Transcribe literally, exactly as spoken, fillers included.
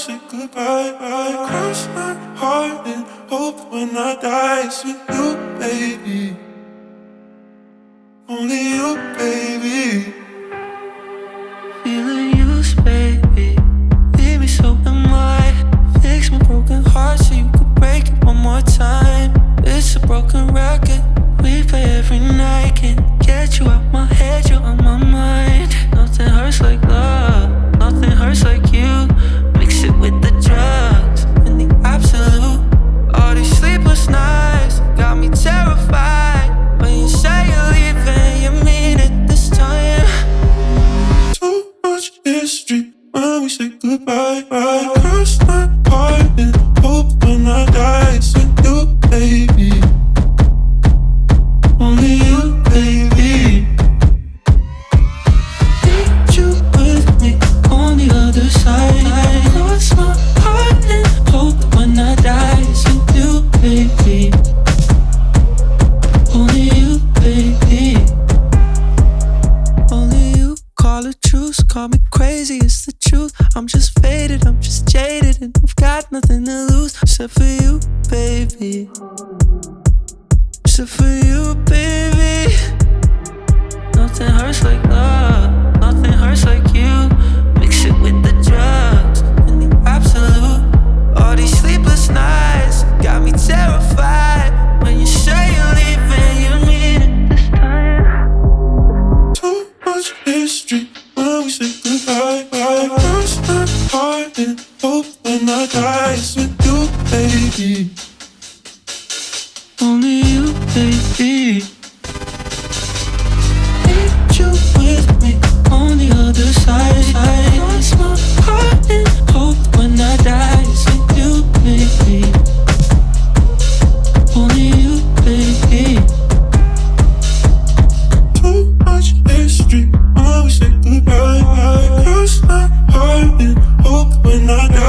say goodbye. I cross my heart and hope when I die it's with you, baby. Only you, baby. Feeling used, baby. Leave me so am I. Fix my broken heart so you could break it one more time. It's a broken record. We play every night. Can't get you out my head, you're on my mind. Nothing hurts like love. Nothing hurts like you. Mix it with the drugs and the absolute. All these sleepless nights got me terrified. When you say you're leaving, you mean it this time. Too much history when we say goodbye. I cross my heart and hope when I die it's with you, baby. Only you, baby. Need you with me on the other side. I cross my heart and hope when I die it's with you, baby. Only you, baby. Only you, call it truce, call me crazy, it's the truth. I'm just faded, I'm just jaded, and I've got nothing to lose except for you, baby. Except for you, baby. Nothing hurts like love, nothing hurts like you. Mix it with the drugs and the absolute. All these sleepless nights got me terrified. When you say you're leaving, you mean it this time. Too much history when we say goodbye. I cross my heart and hope when I die it's with you, baby. Only you, baby. Need you with me On the other side, I cross my heart and hope when I die it's with you, baby. Only you, baby. too much history when we say goodbye. I cross my heart and hope when I die